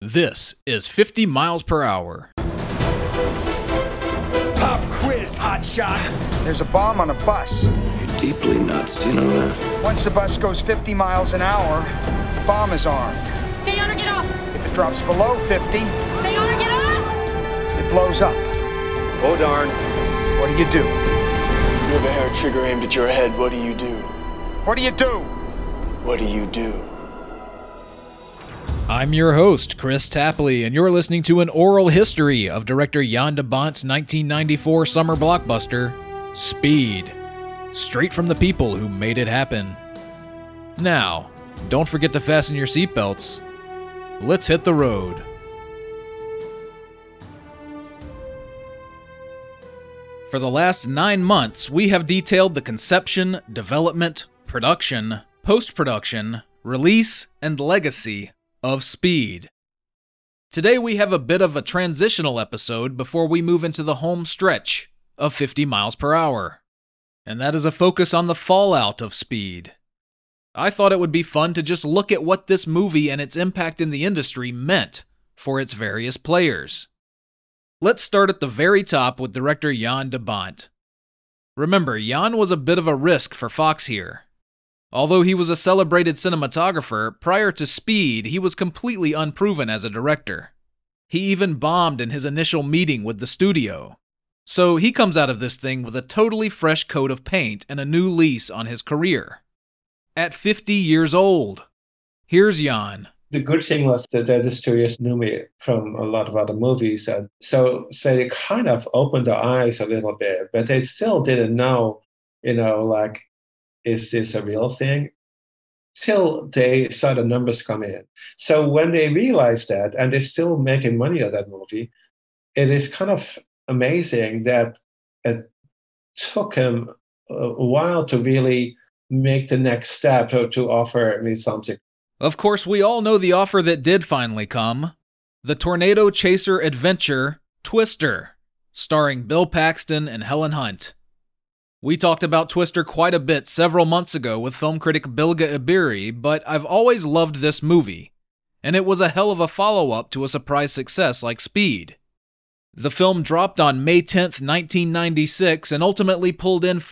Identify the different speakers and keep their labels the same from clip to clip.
Speaker 1: This is 50 miles per hour.
Speaker 2: Pop quiz, hotshot.
Speaker 3: There's a bomb on a bus.
Speaker 4: You're deeply nuts, you know that?
Speaker 3: Once the bus goes 50 miles an hour, the bomb is armed.
Speaker 5: Stay on or get off.
Speaker 3: If it drops below 50,
Speaker 5: Stay on or get off.
Speaker 3: it blows up.
Speaker 4: Oh, darn.
Speaker 3: What do you do?
Speaker 4: You have a hair trigger aimed at your head. What do you do?
Speaker 3: What do you do?
Speaker 4: What do you do?
Speaker 1: I'm your host, Chris Tapley, and you're listening to an oral history of director Jan de Bont's 1994 summer blockbuster, Speed. Straight from the people who made it happen. Now, don't forget to fasten your seatbelts. Let's hit the road. For the last 9 months, we have detailed the conception, development, production, post-production, release, and legacy of Speed. Today we have a bit of a transitional episode before we move into the home stretch of 50 miles per hour. And that is a focus on the fallout of Speed. I thought it would be fun to just look at what this movie and its impact in the industry meant for its various players. Let's start at the very top with director Jan de Bont. Remember, Jan was a bit of a risk for Fox here. Although he was a celebrated cinematographer, prior to Speed, he was completely unproven as a director. He even bombed in his initial meeting with the studio. So he comes out of this thing with a totally fresh coat of paint and a new lease on his career. At 50 years old. Here's Jan.
Speaker 6: The good thing was that the studios knew me from a lot of other movies. And so they kind of opened their eyes a little bit, but they still didn't know, is this a real thing? Till they saw the numbers come in. So when they realized that, and they're still making money on that movie, it is kind of amazing that it took him a while to really make the next step or to offer me something.
Speaker 1: Of course, we all know the offer that did finally come. The Tornado Chaser adventure, Twister, starring Bill Paxton and Helen Hunt. We talked about Twister quite a bit several months ago with film critic Bilge Ebiri, but I've always loved this movie, and it was a hell of a follow-up to a surprise success like Speed. The film dropped on May 10th, 1996, and ultimately pulled in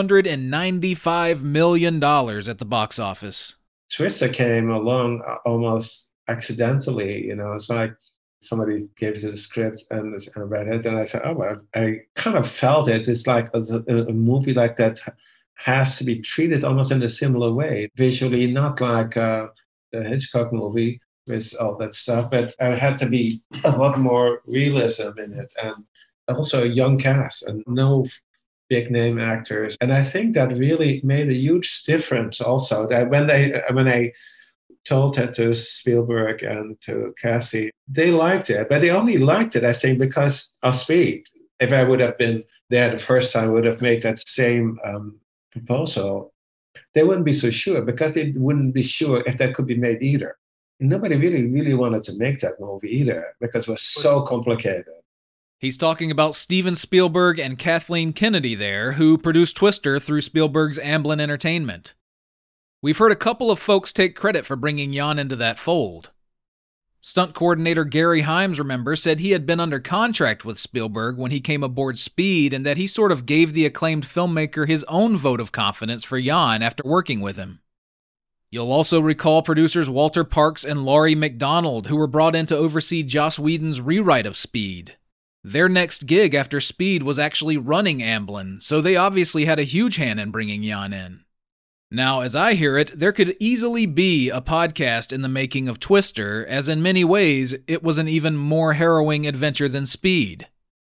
Speaker 1: $495 million at the box office.
Speaker 6: Twister came along almost accidentally, It's like somebody gave you the script and I read it, and I said, I kind of felt it. It's like a movie like that has to be treated almost in a similar way. Visually, not like a Hitchcock movie with all that stuff, but it had to be a lot more realism in it, and also a young cast and no big name actors. And I think that really made a huge difference also, that when I told that to Spielberg and to Cassie, they liked it, but they only liked it, I think, because of Speed. If I would have been there the first time, I would have made that same proposal. They wouldn't be so sure, because they wouldn't be sure if that could be made either. Nobody really wanted to make that movie either, because it was so complicated.
Speaker 1: He's talking about Steven Spielberg and Kathleen Kennedy there, who produced Twister through Spielberg's Amblin Entertainment. We've heard a couple of folks take credit for bringing Jan into that fold. Stunt coordinator Gary Himes, remember, said he had been under contract with Spielberg when he came aboard Speed, and that he sort of gave the acclaimed filmmaker his own vote of confidence for Jan after working with him. You'll also recall producers Walter Parks and Laurie MacDonald, who were brought in to oversee Joss Whedon's rewrite of Speed. Their next gig after Speed was actually running Amblin, so they obviously had a huge hand in bringing Jan in. Now, as I hear it, there could easily be a podcast in the making of Twister, as in many ways, it was an even more harrowing adventure than Speed.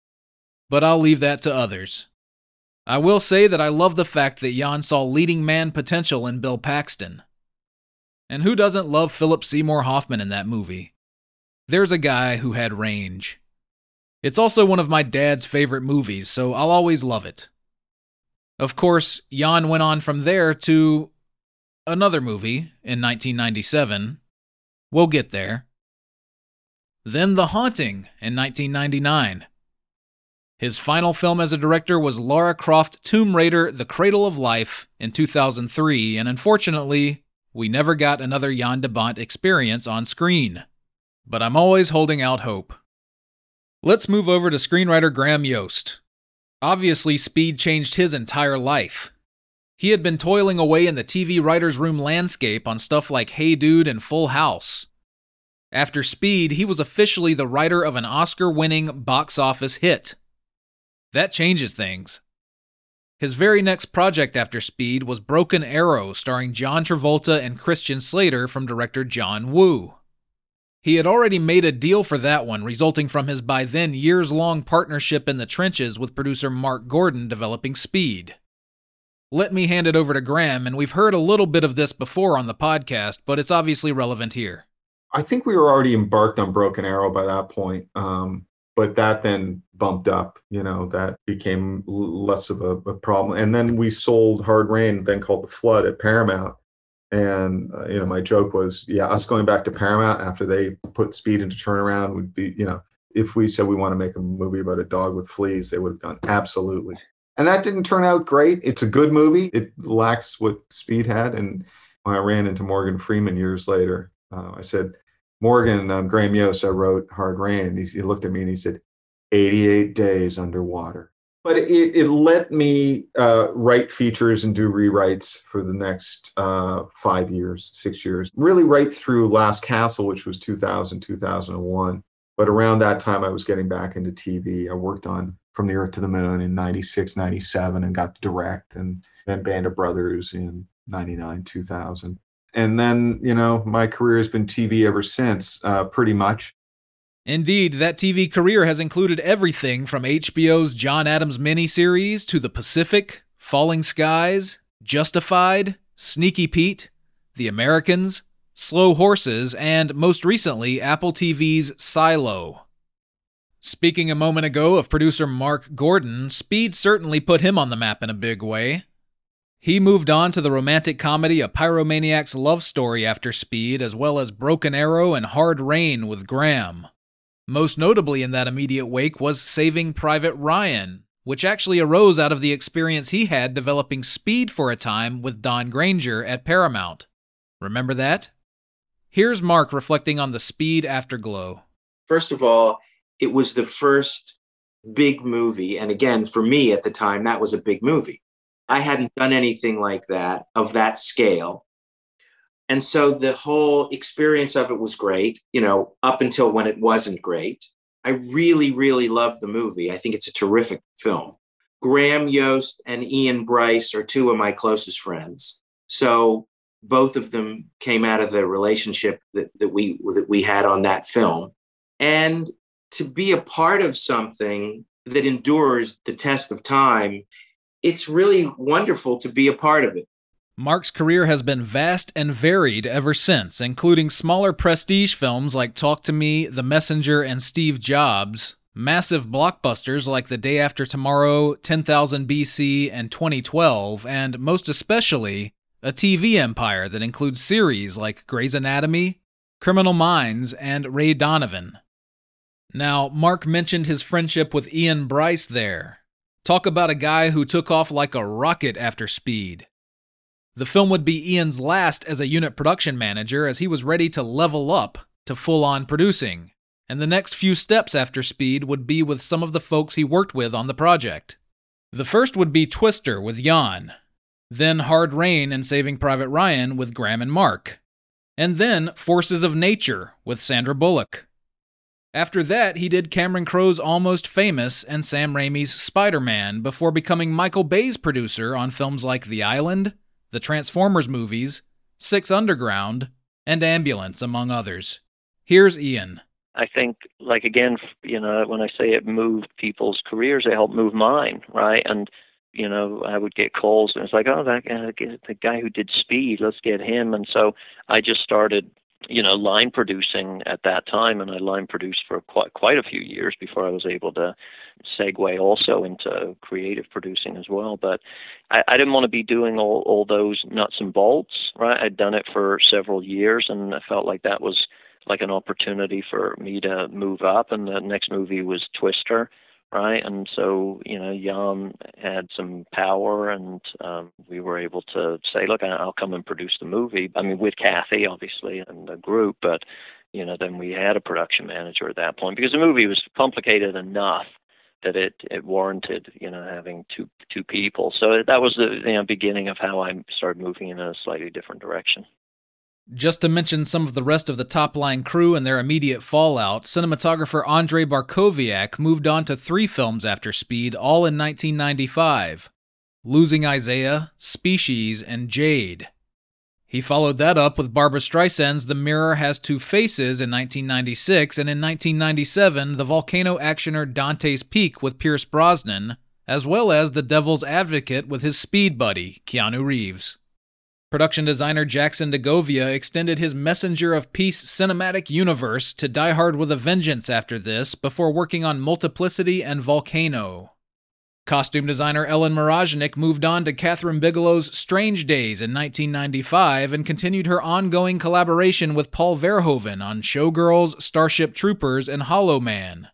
Speaker 1: But I'll leave that to others. I will say that I love the fact that Jan saw leading man potential in Bill Paxton. And who doesn't love Philip Seymour Hoffman in that movie? There's a guy who had range. It's also one of my dad's favorite movies, so I'll always love it. Of course, Jan went on from there to another movie in 1997. We'll get there. Then The Haunting in 1999. His final film as a director was Lara Croft Tomb Raider: The Cradle of Life in 2003, and unfortunately, we never got another Jan de Bont experience on screen. but I'm always holding out hope. Let's move over to screenwriter Graham Yost. Obviously, Speed changed his entire life. He had been toiling away in the TV writer's room landscape on stuff like Hey Dude and Full House. After Speed, he was officially the writer of an Oscar-winning box office hit. That changes things. His very next project after Speed was Broken Arrow, starring John Travolta and Christian Slater from director John Woo. He had already made a deal for that one, resulting from his by then years-long partnership in the trenches with producer Mark Gordon developing Speed. Let me hand it over to Graham, and we've heard a little bit of this before on the podcast, but it's obviously relevant here.
Speaker 7: I think we were already embarked on Broken Arrow by that point, but that then bumped up. That became less of a problem. And then we sold Hard Rain, then called The Flood, at Paramount. And, my joke was, us going back to Paramount after they put Speed into turnaround would be, if we said we want to make a movie about a dog with fleas, they would have gone, absolutely. And that didn't turn out great. It's a good movie. It lacks what Speed had. And when I ran into Morgan Freeman years later, I said, Morgan, Graham Yost, I wrote Hard Rain. He looked at me and he said, 88 days underwater. But it let me write features and do rewrites for the next 5 years, 6 years, really right through Last Castle, which was 2000, 2001. But around that time, I was getting back into TV. I worked on From the Earth to the Moon in 96, 97 and got to direct, and then Band of Brothers in 99, 2000. And then, my career has been TV ever since, pretty much.
Speaker 1: Indeed, that TV career has included everything from HBO's John Adams miniseries to The Pacific, Falling Skies, Justified, Sneaky Pete, The Americans, Slow Horses, and most recently, Apple TV's Silo. Speaking a moment ago of producer Mark Gordon, Speed certainly put him on the map in a big way. He moved on to the romantic comedy A Pyromaniac's Love Story after Speed, as well as Broken Arrow and Hard Rain with Graham. Most notably in that immediate wake was Saving Private Ryan, which actually arose out of the experience he had developing Speed for a time with Don Granger at Paramount. Remember that? Here's Mark reflecting on the Speed afterglow.
Speaker 8: First of all, it was the first big movie, and again, for me at the time, that was a big movie. I hadn't done anything like that, of that scale. And so the whole experience of it was great, up until when it wasn't great. I really, really love the movie. I think it's a terrific film. Graham Yost and Ian Bryce are two of my closest friends. So both of them came out of the relationship that we had on that film. And to be a part of something that endures the test of time, it's really wonderful to be a part of it.
Speaker 1: Mark's career has been vast and varied ever since, including smaller prestige films like Talk to Me, The Messenger, and Steve Jobs, massive blockbusters like The Day After Tomorrow, 10,000 BC, and 2012, and most especially, a TV empire that includes series like Grey's Anatomy, Criminal Minds, and Ray Donovan. Now, Mark mentioned his friendship with Ian Bryce there. Talk about a guy who took off like a rocket after Speed. The film would be Ian's last as a unit production manager, as he was ready to level up to full-on producing, and the next few steps after Speed would be with some of the folks he worked with on the project. The first would be Twister with Jan, then Hard Rain and Saving Private Ryan with Graham and Mark, and then Forces of Nature with Sandra Bullock. After that, he did Cameron Crowe's Almost Famous and Sam Raimi's Spider-Man before becoming Michael Bay's producer on films like The Island, the Transformers movies, Six Underground, and Ambulance, among others. Here's Ian.
Speaker 9: I think, again, when I say it moved people's careers, it helped move mine, right? And, I would get calls, and it's like, oh, that guy, the guy who did Speed, let's get him. And so I just started, line producing at that time, and I line produced for quite a few years before I was able to segue also into creative producing as well. But I didn't want to be doing all those nuts and bolts, right? I'd done it for several years, and I felt like that was like an opportunity for me to move up. And the next movie was Twister, right? And so, Jan had some power, and we were able to say, look, I'll come and produce the movie. I mean, with Kathy, obviously, and the group, but then we had a production manager at that point, because the movie was complicated enough that it warranted, having two people. So that was the beginning of how I started moving in a slightly different direction.
Speaker 1: Just to mention some of the rest of the top-line crew and their immediate fallout, cinematographer Andrei Barkowiak moved on to 3 films after Speed, all in 1995. Losing Isaiah, Species, and Jade. He followed that up with Barbra Streisand's The Mirror Has Two Faces in 1996, and in 1997, the volcano actioner Dante's Peak with Pierce Brosnan, as well as The Devil's Advocate with his speed buddy, Keanu Reeves. Production designer Jackson DeGovia extended his Messenger of Peace cinematic universe to Die Hard with a Vengeance after this, before working on Multiplicity and Volcano. Costume designer Ellen Mirojnick moved on to Catherine Bigelow's Strange Days in 1995 and continued her ongoing collaboration with Paul Verhoeven on Showgirls, Starship Troopers, and Hollow Man.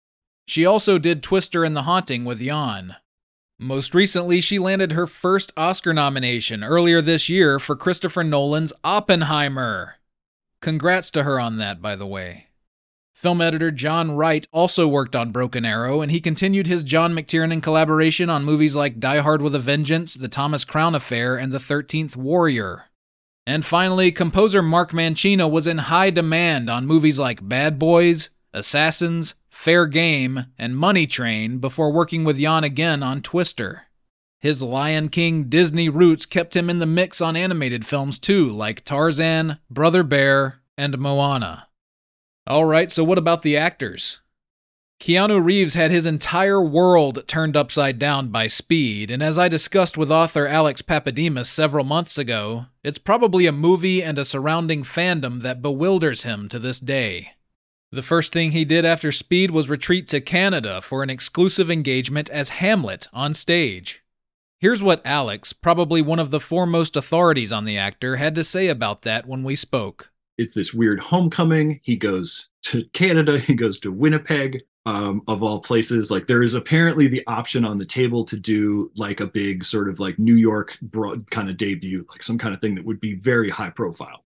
Speaker 1: She also did Twister and The Haunting with Jan. Most recently, she landed her first Oscar nomination earlier this year for Christopher Nolan's Oppenheimer. Congrats to her on that, by the way. Film editor John Wright also worked on Broken Arrow, and he continued his John McTiernan collaboration on movies like Die Hard with a Vengeance, The Thomas Crown Affair, and The 13th Warrior. And finally, composer Mark Mancino was in high demand on movies like Bad Boys, Assassins, Fair Game, and Money Train before working with Jan again on Twister. His Lion King Disney roots kept him in the mix on animated films too, like Tarzan, Brother Bear, and Moana. Alright, so what about the actors? Keanu Reeves had his entire world turned upside down by Speed, and as I discussed with author Alex Papademos several months ago, it's probably a movie and a surrounding fandom that bewilders him to this day. The first thing he did after Speed was retreat to Canada for an exclusive engagement as Hamlet on stage. Here's what Alex, probably one of the foremost authorities on the actor, had to say about that when we spoke.
Speaker 10: It's this weird homecoming. He goes to Canada. He goes to Winnipeg, of all places. Like, there is apparently the option on the table to do like a big sort of like New York broad kind of debut, like some kind of thing that would be very high profile.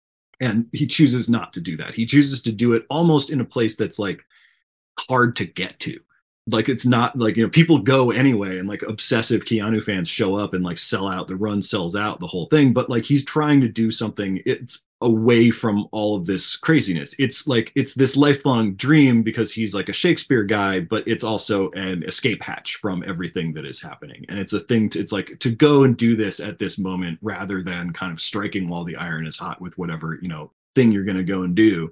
Speaker 10: And he chooses not to do that. He chooses to do it almost in a place that's like hard to get to. Like, it's not like, people go anyway, and like obsessive Keanu fans show up and like sell out. The run sells out, the whole thing. But like, he's trying to do something. It's away from all of this craziness. It's like, it's this lifelong dream because he's like a Shakespeare guy, but it's also an escape hatch from everything that is happening. And it's a thing it's like to go and do this at this moment rather than kind of striking while the iron is hot with whatever, thing you're going to go and do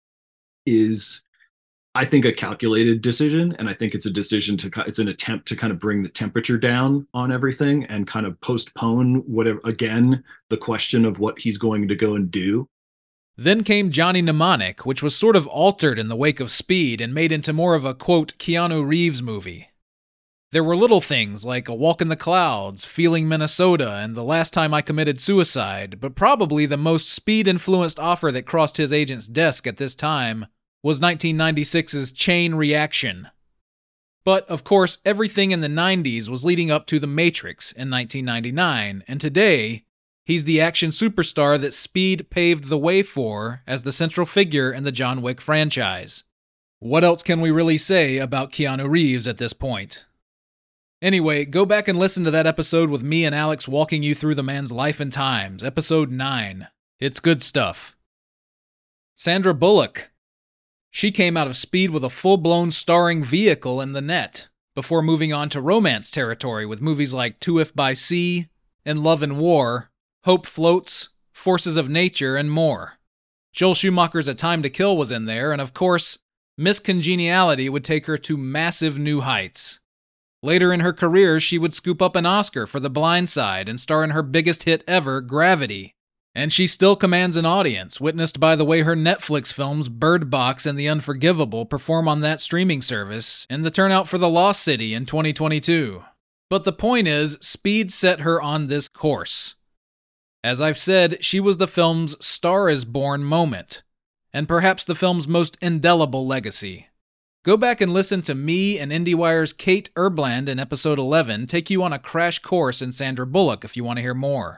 Speaker 10: is, I think, a calculated decision. And I think it's a decision it's an attempt to kind of bring the temperature down on everything and kind of postpone the question of what he's going to go and do.
Speaker 1: Then came Johnny Mnemonic, which was sort of altered in the wake of Speed and made into more of a, quote, Keanu Reeves movie. There were little things like A Walk in the Clouds, Feeling Minnesota, and The Last Time I Committed Suicide, but probably the most Speed-influenced offer that crossed his agent's desk at this time was 1996's Chain Reaction. But, of course, everything in the 90s was leading up to The Matrix in 1999, and today, he's the action superstar that Speed paved the way for as the central figure in the John Wick franchise. What else can we really say about Keanu Reeves at this point? Anyway, go back and listen to that episode with me and Alex walking you through the man's life and times, episode 9. It's good stuff. Sandra Bullock. She came out of Speed with a full-blown starring vehicle in The Net, before moving on to romance territory with movies like To If by Sea, In Love and War, Hope Floats, Forces of Nature, and more. Joel Schumacher's A Time to Kill was in there, and of course, Miss Congeniality would take her to massive new heights. Later in her career, she would scoop up an Oscar for The Blind Side and star in her biggest hit ever, Gravity. And she still commands an audience, witnessed by the way her Netflix films Bird Box and The Unforgivable perform on that streaming service, and the turnout for The Lost City in 2022. But the point is, Speed set her on this course. As I've said, she was the film's Star is Born moment, and perhaps the film's most indelible legacy. Go back and listen to me and IndieWire's Kate Erbland in episode 11 take you on a crash course in Sandra Bullock if you want to hear more.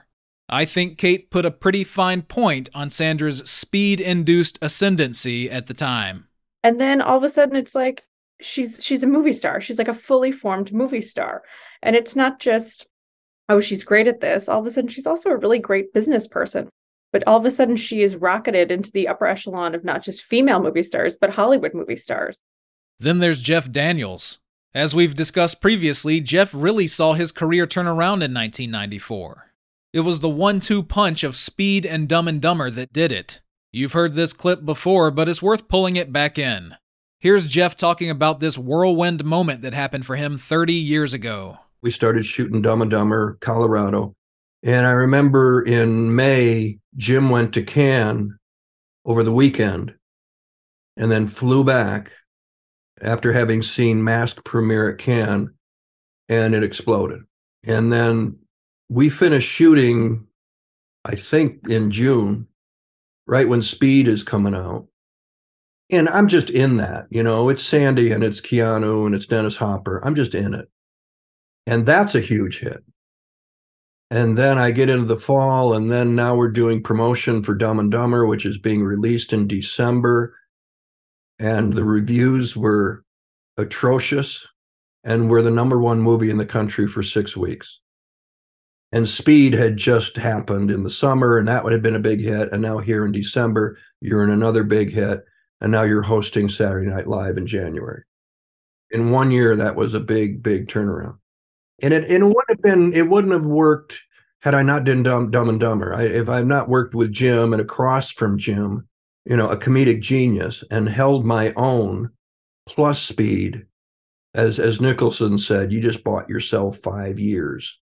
Speaker 1: I think Kate put a pretty fine point on Sandra's speed-induced ascendancy at the time.
Speaker 11: And then all of a sudden it's like she's a movie star. She's like a fully formed movie star. And it's not just, oh, she's great at this. All of a sudden she's also a really great business person. But all of a sudden she is rocketed into the upper echelon of not just female movie stars, but Hollywood movie stars.
Speaker 1: Then there's Jeff Daniels. As we've discussed previously, Jeff really saw his career turn around in 1994. It was the 1-2 punch of Speed and Dumb and Dumber that did it. You've heard this clip before, but it's worth pulling it back in. Here's Jeff talking about this whirlwind moment that happened for him 30 years ago.
Speaker 12: We started shooting Dumb and Dumber, Colorado. And I remember in May, Jim went to Cannes over the weekend and then flew back after having seen Mask premiere at Cannes, and it exploded. And then we finished shooting, I think, in June, right when Speed is coming out. And I'm just in that, it's Sandy and it's Keanu and it's Dennis Hopper. I'm just in it. And that's a huge hit. And then I get into the fall, and then now we're doing promotion for Dumb and Dumber, which is being released in December. And the reviews were atrocious. And we're the #1 movie in the country for 6 weeks. And Speed had just happened in the summer, and that would have been a big hit. And now here in December, you're in another big hit. And now you're hosting Saturday Night Live in January. In 1 year, that was a big, big turnaround. And it wouldn't have worked had I not done Dumb and Dumber. If I've not worked with Jim and across from Jim, a comedic genius, and held my own plus Speed, as Nicholson said, you just bought yourself 5 years,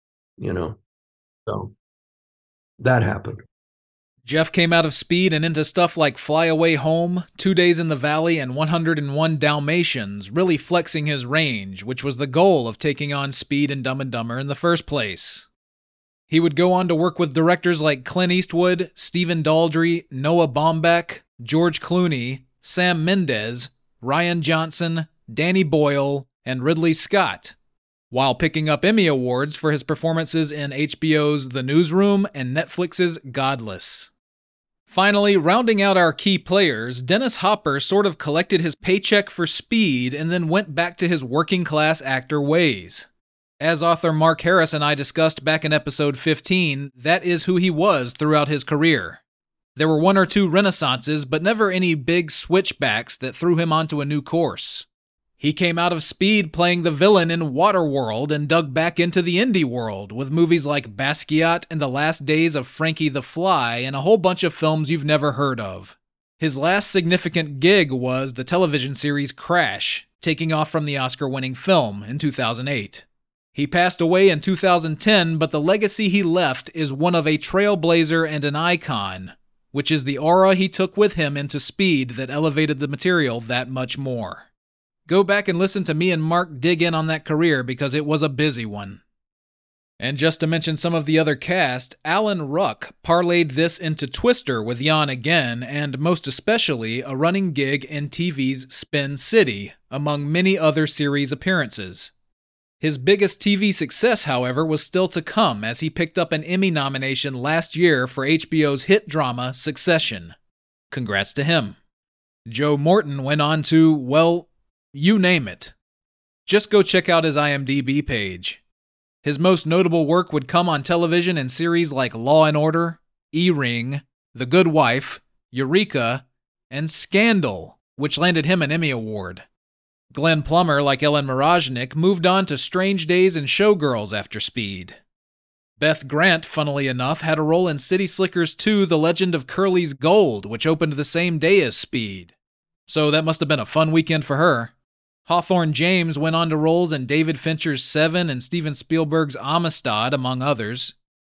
Speaker 12: So that happened.
Speaker 1: Jeff came out of Speed and into stuff like Fly Away Home, 2 Days in the Valley, and 101 Dalmatians, really flexing his range, which was the goal of taking on Speed and Dumb and Dumber in the first place. He would go on to work with directors like Clint Eastwood, Stephen Daldry, Noah Baumbach, George Clooney, Sam Mendes, Rian Johnson, Danny Boyle, and Ridley Scott, while picking up Emmy Awards for his performances in HBO's The Newsroom and Netflix's Godless. Finally, rounding out our key players, Dennis Hopper sort of collected his paycheck for Speed and then went back to his working-class actor ways. As author Mark Harris and I discussed back in episode 15, that is who he was throughout his career. There were 1 or 2 renaissances, but never any big switchbacks that threw him onto a new course. He came out of Speed playing the villain in Waterworld and dug back into the indie world with movies like Basquiat and The Last Days of Frankie the Fly and a whole bunch of films you've never heard of. His last significant gig was the television series Crash, taking off from the Oscar-winning film in 2008. He passed away in 2010, but the legacy he left is one of a trailblazer and an icon, which is the aura he took with him into Speed that elevated the material that much more. Go back and listen to me and Mark dig in on that career because it was a busy one. And just to mention some of the other cast, Alan Ruck parlayed this into Twister with Jan again, and most especially a running gig in TV's Spin City, among many other series appearances. His biggest TV success, however, was still to come as he picked up an Emmy nomination last year for HBO's hit drama Succession. Congrats to him. Joe Morton went on to, well, you name it. Just go check out his IMDb page. His most notable work would come on television in series like Law & Order, E-Ring, The Good Wife, Eureka, and Scandal, which landed him an Emmy Award. Glenn Plummer, like Ellen Mirojnick, moved on to Strange Days and Showgirls after Speed. Beth Grant, funnily enough, had a role in City Slickers 2: The Legend of Curly's Gold, which opened the same day as Speed. So that must have been a fun weekend for her. Hawthorne James went on to roles in David Fincher's Seven and Steven Spielberg's Amistad, among others.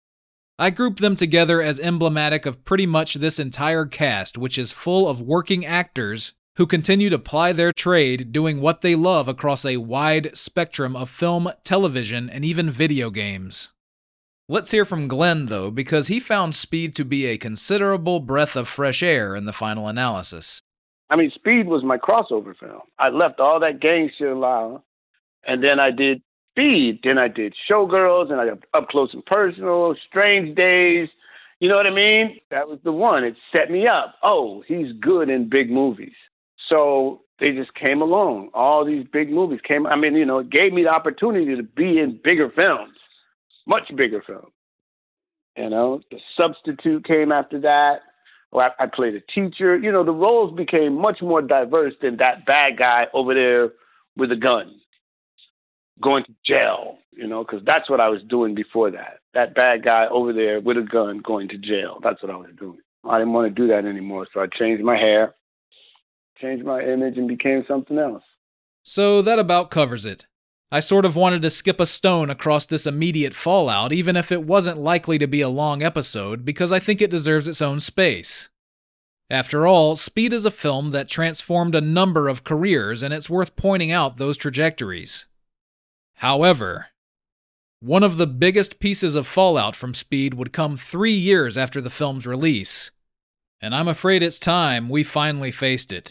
Speaker 1: I grouped them together as emblematic of pretty much this entire cast, which is full of working actors who continue to ply their trade doing what they love across a wide spectrum of film, television, and even video games. Let's hear from Glenn, though, because he found Speed to be a considerable breath of fresh air in the final analysis.
Speaker 2: I mean, Speed was my crossover film. I left all that gang shit alone, and then I did
Speaker 13: Speed. Then I did Showgirls, and I did Up Close and Personal, Strange Days. You know what I mean? That was the one. It set me up. Oh, he's good in big movies. So they just came along. All these big movies came. I mean, it gave me the opportunity to be in bigger films, much bigger films. The Substitute came after that. I played a teacher. The roles became much more diverse than that bad guy over there with a gun going to jail, because that's what I was doing before that. That bad guy over there with a gun going to jail. That's what I was doing. I didn't want to do that anymore, so I changed my hair, changed my image, and became something else.
Speaker 1: So that about covers it. I sort of wanted to skip a stone across this immediate fallout, even if it wasn't likely to be a long episode, because I think it deserves its own space. After all, Speed is a film that transformed a number of careers, and it's worth pointing out those trajectories. However, one of the biggest pieces of fallout from Speed would come 3 years after the film's release, and I'm afraid it's time we finally faced it.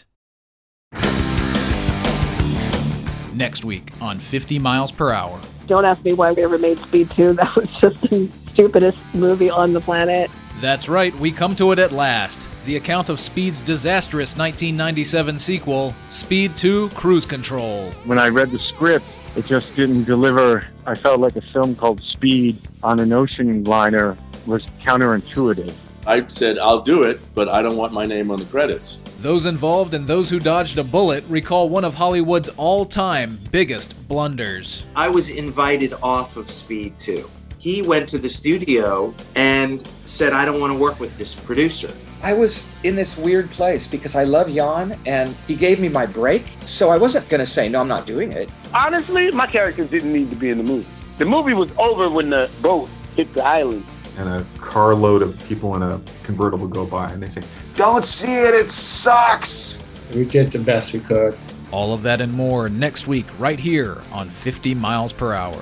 Speaker 1: Next week on 50 Miles Per Hour.
Speaker 14: Don't ask me why we ever made Speed 2. That was just the stupidest movie on the planet.
Speaker 1: That's right, we come to it at last. The account of Speed's disastrous 1997 sequel, Speed 2: Cruise Control.
Speaker 15: When I read the script, it just didn't deliver. I felt like a film called Speed on an ocean liner was counterintuitive.
Speaker 16: I said, I'll do it, but I don't want my name on the credits.
Speaker 1: Those involved and those who dodged a bullet recall one of Hollywood's all-time biggest blunders.
Speaker 8: I was invited off of Speed 2. He went to the studio and said, I don't want to work with this producer.
Speaker 17: I was in this weird place because I love Jan and he gave me my break. So I wasn't going to say, no, I'm not doing it.
Speaker 13: Honestly, my character didn't need to be in the movie. The movie was over when the boat hit the island.
Speaker 7: And a carload of people in a convertible go by and they say, don't see it, it sucks.
Speaker 6: We did the best we could.
Speaker 1: All of that and more next week right here on 50 Miles Per Hour.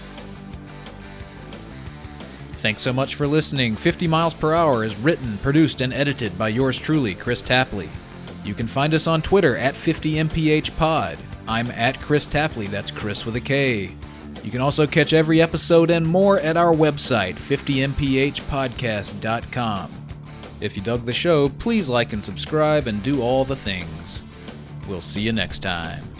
Speaker 1: Thanks so much for listening. 50 Miles Per Hour is written, produced, and edited by yours truly, Chris Tapley. You can find us on Twitter at 50MPHpod. I'm at Chris Tapley, that's Chris with a K. You can also catch every episode and more at our website, 50mphpodcast.com. If you dug the show, please like and subscribe and do all the things. We'll see you next time.